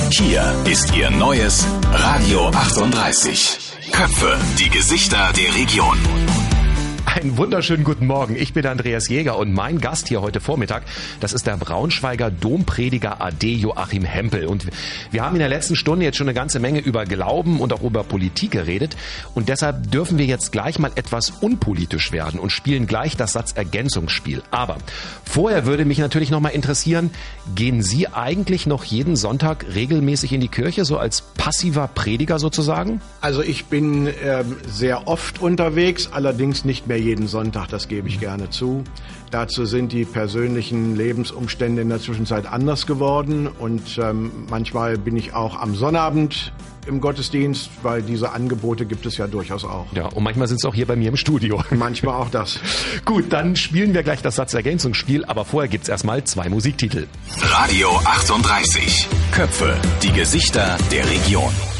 Hier ist Ihr neues Radio 38. Köpfe, die Gesichter der Region. Einen wunderschönen guten Morgen. Ich bin Andreas Jäger und mein Gast hier heute Vormittag, das ist der Braunschweiger Domprediger AD Joachim Hempel. Und wir haben in der letzten Stunde jetzt schon eine ganze Menge über Glauben und auch über Politik geredet. Und deshalb dürfen wir jetzt gleich mal etwas unpolitisch werden und spielen gleich das Satzergänzungsspiel. Aber vorher würde mich natürlich noch mal interessieren, gehen Sie eigentlich noch jeden Sonntag regelmäßig in die Kirche, so als passiver Prediger sozusagen? Also ich bin sehr oft unterwegs, allerdings nicht mehr jeden Sonntag, das gebe ich gerne zu. Dazu sind die persönlichen Lebensumstände in der Zwischenzeit anders geworden und manchmal bin ich auch am Sonnabend im Gottesdienst, weil diese Angebote gibt es ja durchaus auch. Ja, und manchmal sind es auch hier bei mir im Studio. Manchmal auch das. Gut, dann spielen wir gleich das Satzergänzungsspiel, aber vorher gibt's erstmal 2 Musiktitel. Radio 38. Köpfe, die Gesichter der Region.